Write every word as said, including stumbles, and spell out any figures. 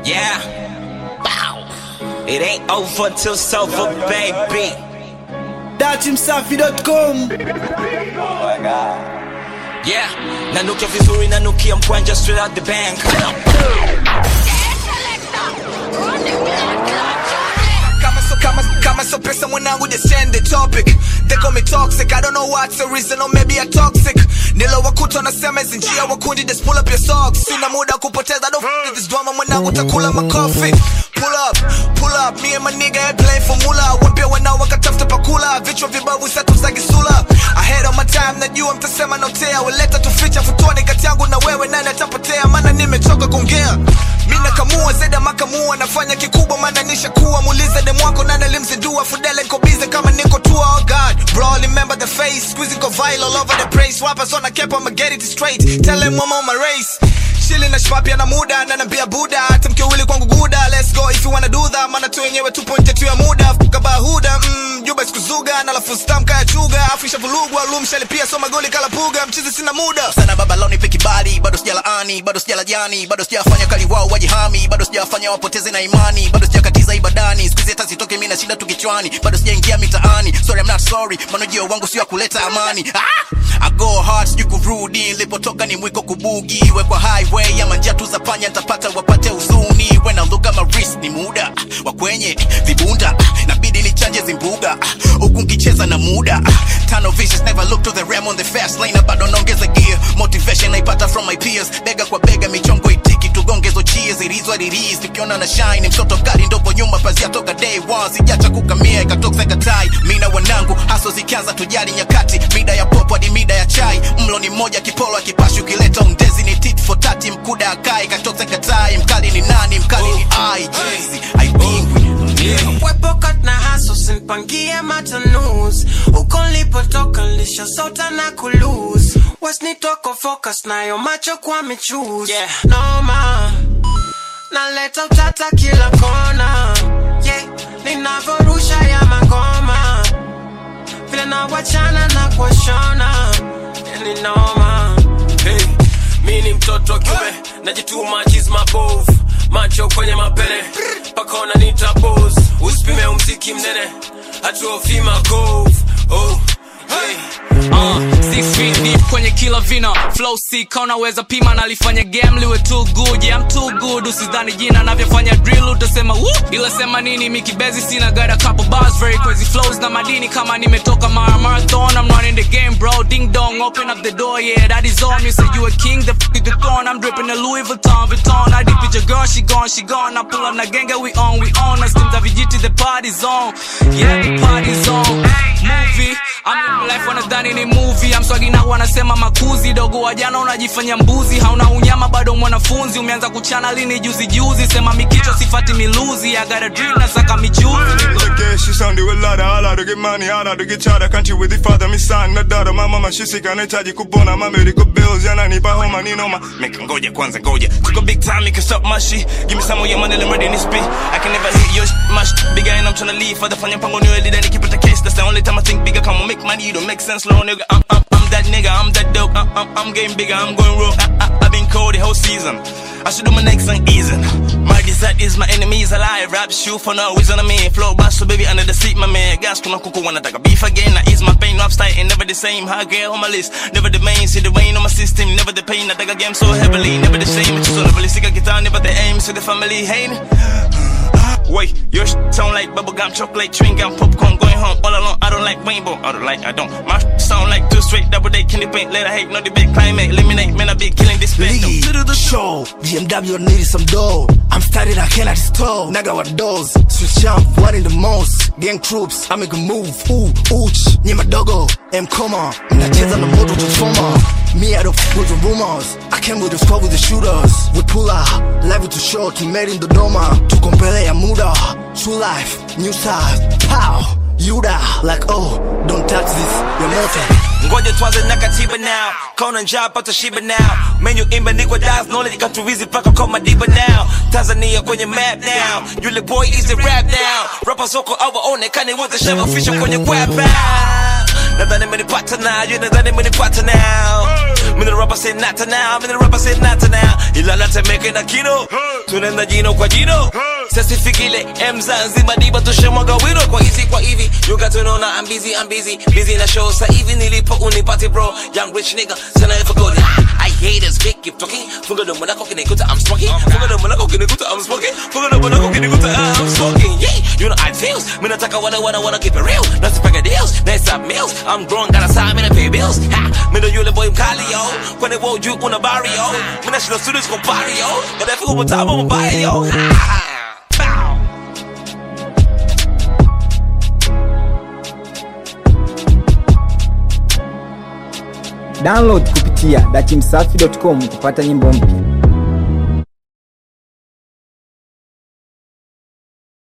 Yeah. Bow. It ain't over till it's over, baby. Datimsafi dot com. Oh my God. Yeah. Nanukia vizuri, nanukia mkwanja straight out the bank. Kama, kama so pesa mwanangu just change the topic. They call me toxic, I don't know what's the reason, or maybe I'm toxic. Nilo wakuta nasema hizi njia wakundi, just pull up your socks. Sina muda kupoteza, don't f*** this drama mwanangu takula makofi. Pull up, pull up, me and my nigga ain't playing formula. Wapia wanao wakatafuta pakula, vichwa vibavu satu za gisula. Ahead of my time, najua mtasema notea. Weleta tuficha futuani kati yangu na wewe, nani atapotea? Mana nimechoka kuongea. Mina kamua zeda makamua, nafanya kikubwa mana nisha kuwa. Mulize demu wako nana limzidua, fudele nko bize kama niko tua. Oh God, bro, remember the face, squeezing go viral all over the place. Rappers on a cap, I'ma get it straight. Tell them I'm on my race. Chilling na shpapia na muda, na nambia buda. Atamke wili kwangu guda, let's go if you wanna do that. Mana tu yenyewe tu pointe tu ya muda. Fuka bahuda, mmm, juba iskuzuga. Na lafu stamka ya chuga, afisha vulugu. Alum shalipia, so magoli kala puga. Mchizi sina muda. Sana babaloni peki bali, bado sijala ani, bado sijala jani. Bado sijafanya kali wao wajihami, bado sijafanya wapoteze na imani. Bado sijakatiza ibadani, squeeze hata sitoke mina shida tukichwani. Bado sijaingia mitaani, sorry I'm not sorry. Manojio wangu siya kuleta amani. Ah! I go hard, siju kurudi. Lipotoka ni mwiko kubugi. Wekwa highway, ya manjatu za panya. Ntapata wapate uzuni. When I look at my wrist ni muda wakwenye vibunda. Nabidi ni chanje zimbuga huku nkicheza na muda. Tunnel visions, never look to the ram on the fast lane. Bado nongeza gear, motivation naipata from my peers. Bega kwa bega, michongo itiki, tugongezo cheers. It is what it is, tukiona na shine. Msoto kari ndogo nyuma, pazia toka day one. Sijacha kukamia, ikatoksa katai. Mina wanangu, haso zikianza tujali nyakati. Mida ya popo hadi mida ya chai. Mlo ni moja, kipolo akipashu kileta undezi. Ni tit for tati, mkuda akai, katoksa katai. Mkali ni nani, mkali ni I Jeezy, I bingwi Wepo kat na haso sinpangie matanus. Uko lipotoka lisha sota na kuluz. Wasni toko focus na yo macho kwa michuz. Yeah, no ma naleta utata kila kona. Yeah, ninavorusha ya magoma. Vile na wachana na kwa shona. Ni noma. Hey, mini mtoto kiume, najituma cheese mabove. Macho kwenye mapene, pakona nita pose. Usipime umziki mnene, hatuofi magove. Oh, hey. Uh, six feet deep kwenye kila vina. Flow sick, unaweza pima nalifanya game liwe too good. Yeah, I'm too good, usidhani jina navyofanya drill utasema woo. Ila sema nini mikibezi sina, got a couple bars, very crazy flows na madini kama nimetoka mara marathon. I'm running the game bro, ding dong, open up the door, yeah that is on. You say you a king, the f*** is the throne. I'm dripping the Louis Vuitton, Vuitton. I dip with your girl, she gone, she gone. I pull up na genge, we on, we on. I steam the V G T, the party's on. Yeah, the party's on. Movie, I'm living life wanadhani ni movie. I'm swagi na wanasema makuzi. Dogo wajana unajifanya mbuzi. Hauna unyama bado mwanafunzi. Umeanza kuchana lini juzi juzi. Sema mikicho sifati miluzi. I got a dream na saka michuzi. Like yeah, she sounded with lada. Ala to get money, ala to get chada. Country with the father, me son, na dada. My mama, she sick, anahitaji kupona. My medical bills, yana nipa homa, ni noma. Meka ngoja kwanza ngoja. Took a big time, make it stop my shit. Give me some of your money, let me ready in this spit. I can never hit your sh- my sh- bigger and I'm tryna leave. Father fanya pango niwe lida ni keep it a case. That's the only time I think bigger. Come on, make money, you don't make sense, little nigga. I'm, I'm, I'm that nigga, I'm that dope. I'm, I'm, I'm getting bigger, I'm going rogue. I, I, I've been cold the whole season. I should do my next song easy. My desire is my enemies alive. Rap shoot for no reason I mean. Flow bass so baby under the seat, my man. Gas kuna kuku wanataka beef again. I ease my pain, rap style ain't never the same. High girl on my list, never the main. See the rain on my system, never the pain. I take a game so heavily, never the same. It's so never sick guitar, never the aim. See the family hating. Wait, your sh sound like bubblegum, chocolate, chewing gum, popcorn, going home all alone. I don't like rainbow, I don't like, I don't. My sh sound like two straight, double day, candy paint, let I hate, no debate, climate, eliminate, man, I be killing this place. Lead, show, G M W needed some dough. I'm started, I cannot stall. Naga what doors, switch jump, one in the most. Gang troops, I make a move, ooh, ooch, Nyema dogo, M coma. Nacheza na moto to trauma. Me I don't f with the rumors. I came with the squad with the shooters. We pull out, live to show, to made in the doma. To compare ya muda, true life, new side, pow. Yuda, like oh, don't touch this, you're mortal. Ngoja tuanze na katiba now. Kona njaa pata shiba now. Menu imba niko dive, knowledge ikatuwizi paka kwa madiba now. Tanzania kwenye map now. Yule boy is the rap now. Rappers wako awa onekane wote shava fisha kwenye web now. nadhani menipata now, you nadhani menipata now. Mimi the rapper say not now, mimi the rapper say not now. Ila natemeke na kino, tunaenda jino kwa jino. Sasa fikile M Zanzibar diba tushamwaga wino kwa hizi kwa hivi. You got to know now I'm busy, I'm busy, busy na show. Sa hivi nilipo unipati bro, young rich nigga, sana if I go. I haters big keep talking. Funga domo nako kinikuta I'm smoking. Funga domo nako kinikuta I'm smoking. Funga domo nako kinikuta I'm smoking. Yeah, you know I feels. Mimi nataka wana wana wana keep it real. Let's pack a deals, let's have meals. I'm grown, got a side, me to pay bills. Ha, me know you the boy Kali yo. When they walk you on the barrio, me national students go barrio. Got that figure on top of my body yo. Download kupitia dachimsafi dot com kupata nyimbo mpya.